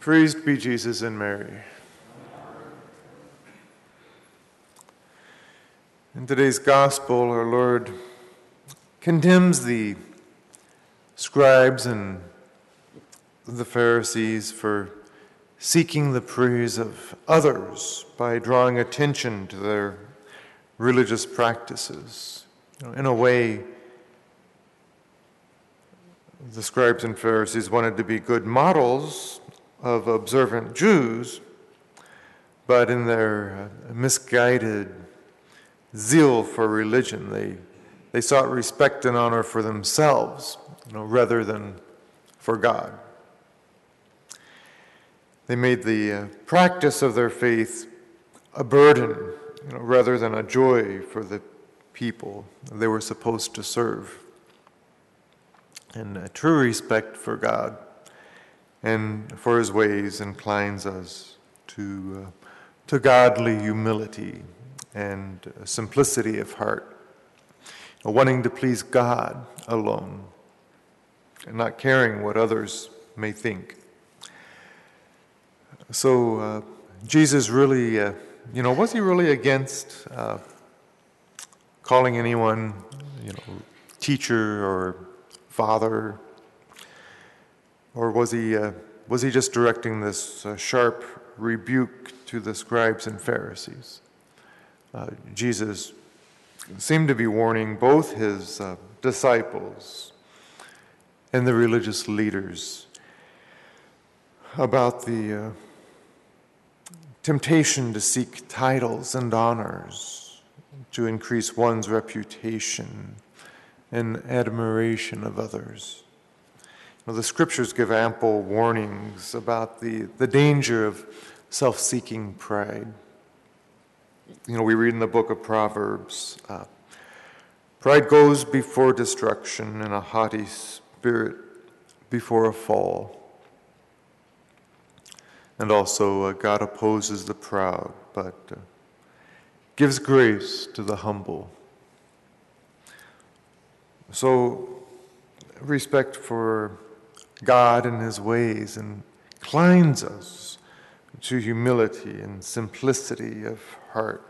Praised be Jesus and Mary. In today's gospel, our Lord condemns the scribes and the Pharisees for seeking the praise of others by drawing attention to their religious practices. In a way, the scribes and Pharisees wanted to be good models of observant Jews, but in their misguided zeal for religion, they sought respect and honor for themselves, rather than for God. They made the practice of their faith a burden, rather than a joy for the people they were supposed to serve. And a true respect for God and for his ways inclines us to godly humility and simplicity of heart, wanting to please God alone and not caring what others may think. So Jesus really, was he really against calling anyone, teacher or father? Or was he just directing this sharp rebuke to the scribes and Pharisees? Jesus seemed to be warning both his disciples and the religious leaders about the temptation to seek titles and honors to increase one's reputation and admiration of others. The scriptures give ample warnings about the danger of self-seeking pride. We read in the book of Proverbs, pride goes before destruction and a haughty spirit before a fall. And also, God opposes the proud, but gives grace to the humble. So, respect for God and his ways inclines us to humility and simplicity of heart.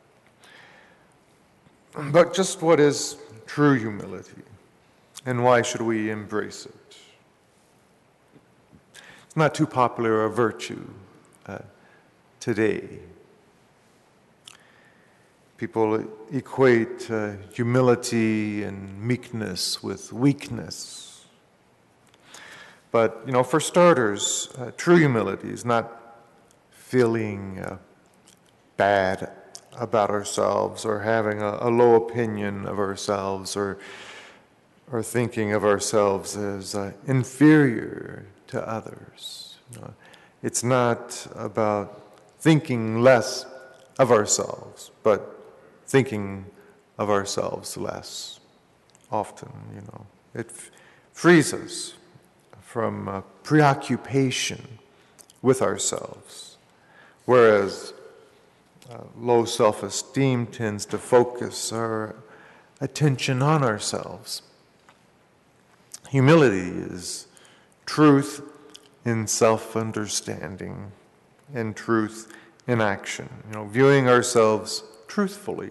But just what is true humility, and why should we embrace it? It's not too popular a virtue today. People equate humility and meekness with weakness. But, for starters, true humility is not feeling bad about ourselves or having a low opinion of ourselves or thinking of ourselves as inferior to others. It's not about thinking less of ourselves, but thinking of ourselves less often. It frees us from preoccupation with ourselves, whereas low self-esteem tends to focus our attention on ourselves. Humility is truth in self-understanding and truth in action, viewing ourselves truthfully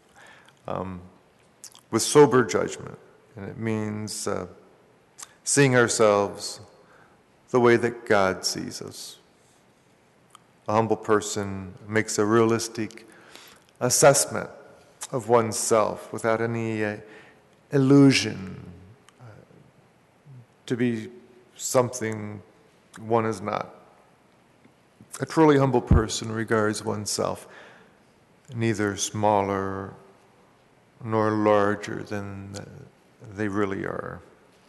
with sober judgment. And it means seeing ourselves the way that God sees us. A humble person makes a realistic assessment of oneself without any illusion to be something one is not. A truly humble person regards oneself neither smaller nor larger than they really are.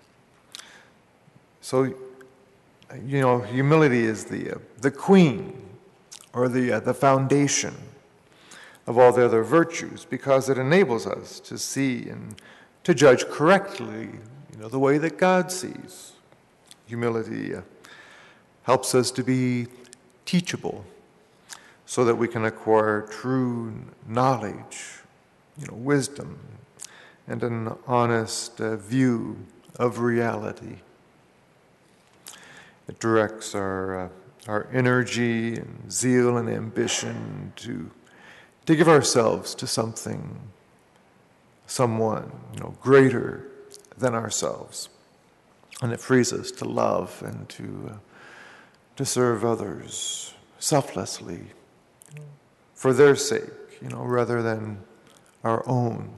So, humility is the queen or the foundation of all the other virtues, because it enables us to see and to judge correctly, the way that God sees. Humility helps us to be teachable so that we can acquire true knowledge, wisdom, and an honest view of reality. It directs our our energy and zeal and ambition to give ourselves to something, someone, greater than ourselves. And it frees us to love and to serve others selflessly for their sake, rather than our own.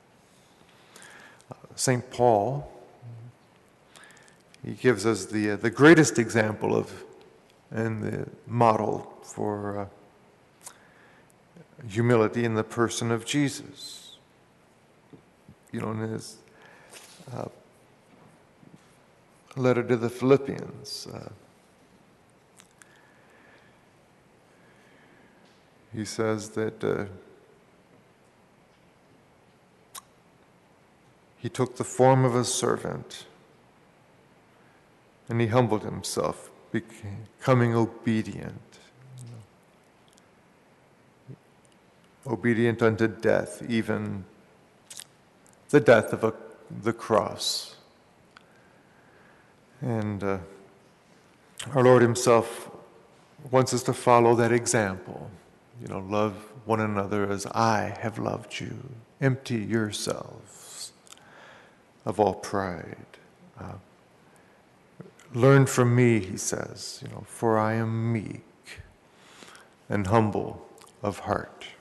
St. Paul, he gives us the greatest example of and the model for humility in the person of Jesus. In his letter to the Philippians, he says that he took the form of a servant and he humbled himself, becoming obedient. Obedient unto death, even the death of the cross. And our Lord himself wants us to follow that example. Love one another as I have loved you. Empty yourselves of all pride. Learn from me, he says, for I am meek and humble of heart.